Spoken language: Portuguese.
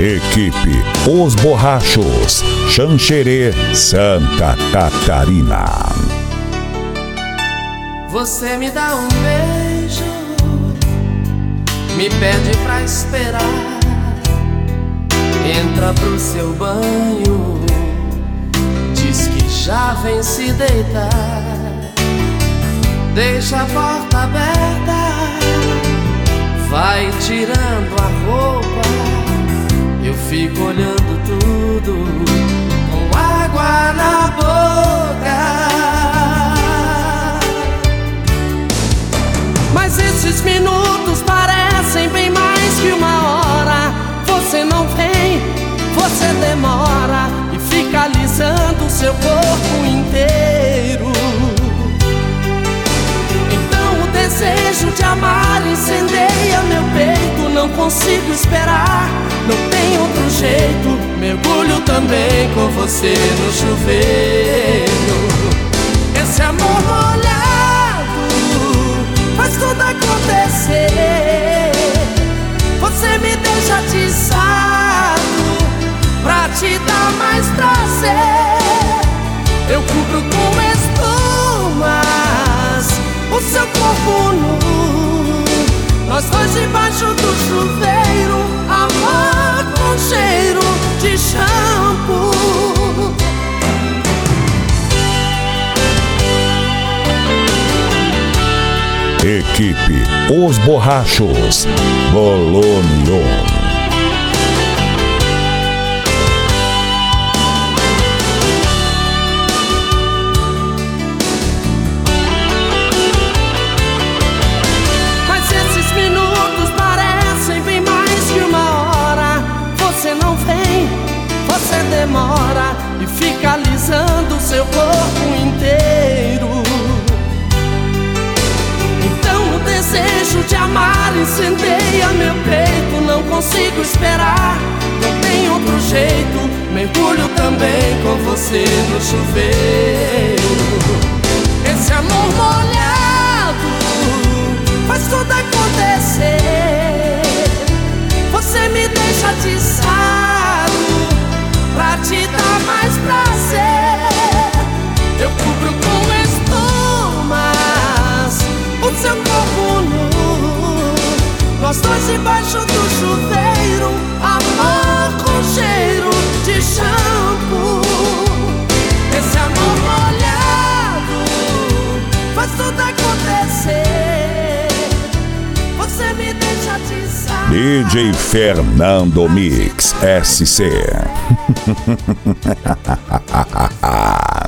Equipe Os Borrachos, Xanxerê, Santa Catarina. Você me dá um beijo, me pede pra esperar, entra pro seu banho, diz que já vem se deitar, deixa a porta aberta, vai tirando a roupa, eu fico olhando tudo com água na boca. Mas esses minutos parecem bem mais que uma hora. Você não vem, você demora e fica alisando seu corpo inteiro. Então o desejo de amar incendeia meu peito. Não consigo esperar, não tem outro jeito. Mergulho também com você no chuveiro. Esse amor molhado faz tudo acontecer. Você me deixa atiçado pra te dar mais prazer. Eu cubro com espumas o seu corpo nu, nós dois debaixo do chuveiro, amor com cheiro de shampoo. Equipe Os Borrachos, Bolonio. Mas esses minutos parecem bem mais que uma hora. Você não vem, você demora e fica alisando seu corpo inteiro. Desejo de amar incendeia meu peito. Não consigo esperar, não tem outro jeito. Mergulho também com você no chuveiro. Esse amor molhado faz tudo acontecer. Você me deixa atiçado pra te dar mais prazer. Eu cubro com espumas o seu corpo nu, nós dois debaixo do chuveiro, amor com cheiro de shampoo. Esse amor molhado faz tudo acontecer. Você me deixa atiçar. DJ Fernando Mix SC.